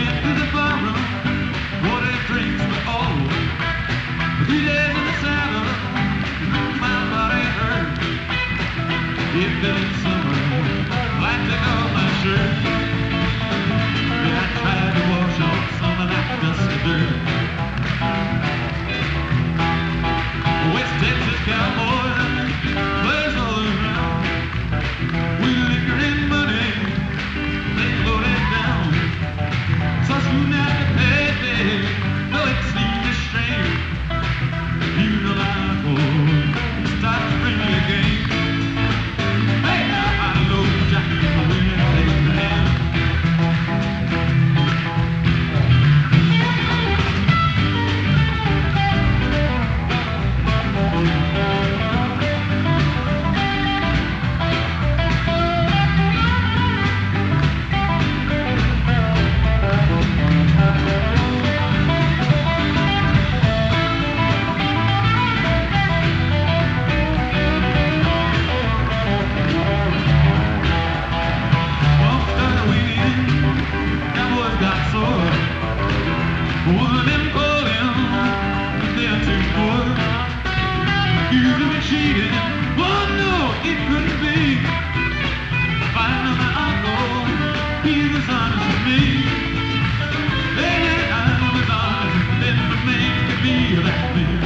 went to the barroom, ordered drinks for all. 3 days in the saddle, my body hurt. It been summer, like take off my shirt. Then I tried to wash off some of that dusty dirt. West Texas cowboy plays all around. With liquor and money, they load it down. So soon after payday, well, it seemed a shame. You know my boy starts to bring me again. Hey, now I know Jackie the wind takes the hand. Both of them called him, but they're too poor. Accused him of cheating, oh no, it couldn't be. Finally my uncle, he was honest with me. And I was honest, then the man could be that man.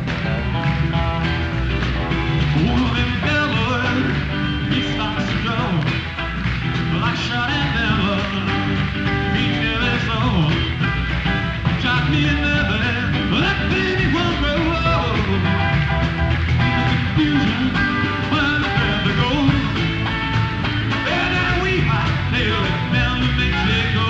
One of them cowboys, he starts to draw. Well, I shot him down, he never saw. Shot me another, that baby won't grow old. In the confusion, when I grabbed the gold, and now we hightailed it down to Mexico.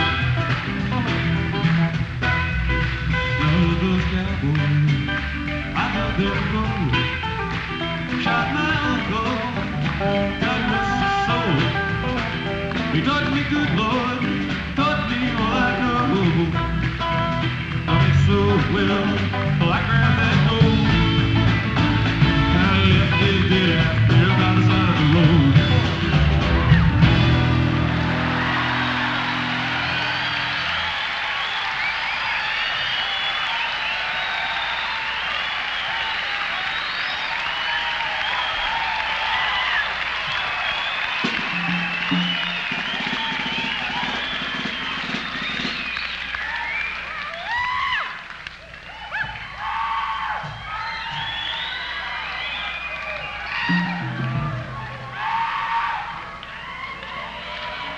None of those cowboys, I thought they were gold. Shot my uncle, God rest his soul. He taught me good, Lord, taught me all I know. So well.